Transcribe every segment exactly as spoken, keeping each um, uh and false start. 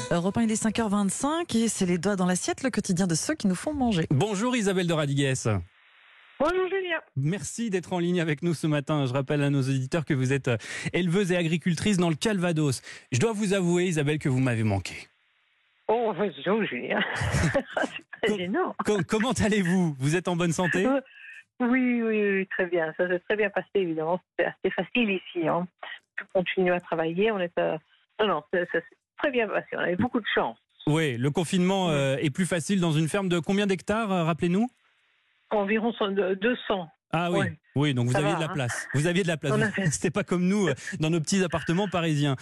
Europe un, il est cinq heures vingt-cinq et c'est les doigts dans l'assiette, le quotidien de ceux qui nous font manger. Bonjour Isabelle de Radigues. Bonjour Julien. Merci d'être en ligne avec nous ce matin. Je rappelle à nos auditeurs que vous êtes éleveuse et agricultrice dans le Calvados. Je dois vous avouer, Isabelle, que vous m'avez manqué. Oh, bonjour Julien. C'est très Com- gênant. com- comment allez-vous? Vous êtes en bonne santé? Oui, oui, oui, très bien. Ça s'est très bien passé, évidemment. C'est assez facile ici. Hein. On continue à travailler. On est à... Non, non, ça, ça s'est très bien passé. On avait beaucoup de chance. Oui, le confinement euh, est plus facile dans une ferme de combien d'hectares, euh, rappelez-nous? Environ deux cents. Ah oui, Ouais. oui, donc vous Ça aviez va, de la hein. place. Vous aviez de la place. On avait- C'était pas comme nous euh, dans nos petits appartements parisiens.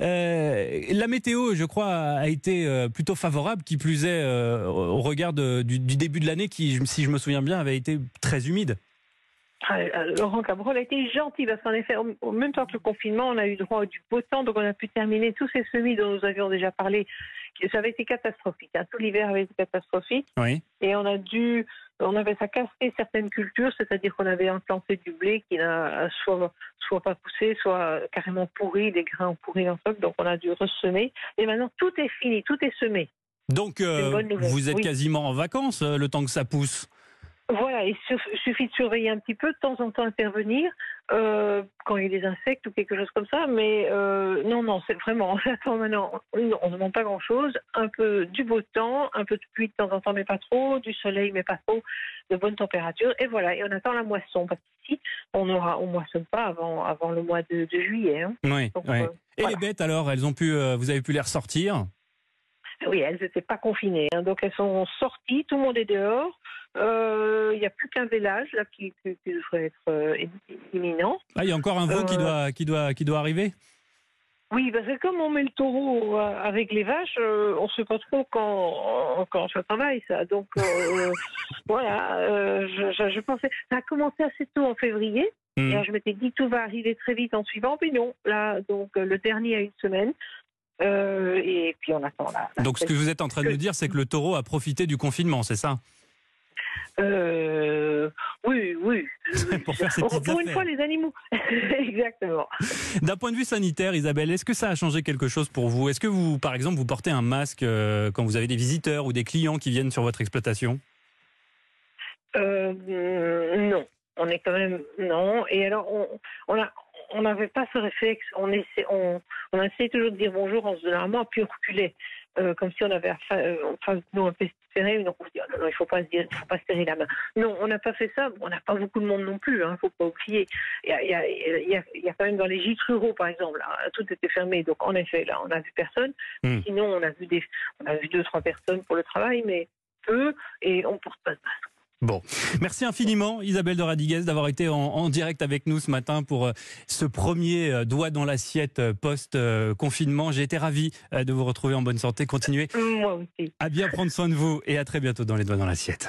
Euh, la météo, je crois, a été euh, plutôt favorable, qui plus est euh, au regard de- du, du début de l'année, qui, si je me souviens bien, avait été très humide. Ah, euh, Laurent Cabrol a été gentil parce qu'en effet, au- au même temps que le confinement, on a eu droit à du beau temps, donc on a pu terminer tous ces semis dont nous avions déjà parlé. Ça avait été catastrophique. Hein. Tout l'hiver avait été catastrophique. Oui. Et on a dû, on avait ça cassé certaines cultures, c'est-à-dire qu'on avait implanté du blé qui n'a soit, soit pas poussé, soit carrément pourri, des grains pourris dans le sol, donc on a dû ressemer. Et maintenant, tout est fini, tout est semé. Donc, euh, C'est une bonne nouvelle. vous êtes Oui. quasiment en vacances euh, le temps que ça pousse. Voilà, il suff- suffit de surveiller un petit peu, de temps en temps intervenir, euh, quand il y a des insectes ou quelque chose comme ça, mais euh, non, non, c'est vraiment, on attend maintenant, on ne demande pas grand-chose, un peu du beau temps, un peu de pluie de temps en temps, mais pas trop, du soleil, mais pas trop, de bonnes températures, et voilà, et on attend la moisson, parce qu'ici, on aura, on moissonne pas avant, avant le mois de, de juillet. Hein. Oui, Donc, oui. euh, Et voilà. les bêtes alors, elles ont pu, euh, vous avez pu les ressortir? Oui, elles n'étaient pas confinées, hein, donc elles sont sorties, tout le monde est dehors. Euh, Il n'y a plus qu'un vélage là qui, qui, qui devrait être euh, imminent. Ah, il y a encore un veau Euh, qui doit, qui doit, qui doit arriver. Oui, parce que comme on met le taureau euh, avec les vaches, euh, on ne sait pas trop quand, quand ça travaille, ça. Donc, euh, voilà, euh, je, je, je pensais... Ça a commencé assez tôt en février. Hmm. Et alors, je m'étais dit que tout va arriver très vite en suivant. Puis non, là, donc, euh, le dernier a une semaine. Euh, et puis, on attend là. Donc, ce que vous êtes en train de nous dire, c'est que le taureau a profité du confinement, c'est ça? Euh, oui, oui. Pour faire ses Pour petites une affaires. fois, les animaux. Exactement. D'un point de vue sanitaire, Isabelle, est-ce que ça a changé quelque chose pour vous? Est-ce que vous, par exemple, vous portez un masque euh, quand vous avez des visiteurs ou des clients qui viennent sur votre exploitation? Euh, non, on est quand même non. Et alors on on a on n'avait pas ce réflexe. On essaie on on a essayé toujours de dire bonjour en se donnant la main, puis on reculait euh, comme si on avait en face de nous un pestiféré. Donc on se dit oh non, non, il faut pas se dire, il faut pas se serrer la main. Non, on n'a pas fait ça. On n'a pas beaucoup de monde non plus. Hein, faut pas oublier. Il y a il y a il y a, il y a quand même dans les gîtes ruraux par exemple, là, tout était fermé. Donc en effet là, on a vu personne. Hmm. Sinon on a vu des on a vu deux trois personnes pour le travail, mais peu et on porte pas de masque. Bon, merci infiniment Isabelle de Radigues d'avoir été en, en direct avec nous ce matin pour euh, ce premier euh, doigt dans l'assiette euh, post-confinement. J'ai été ravi euh, de vous retrouver en bonne santé. Continuez Moi aussi. à bien prendre soin de vous et à très bientôt dans les doigts dans l'assiette.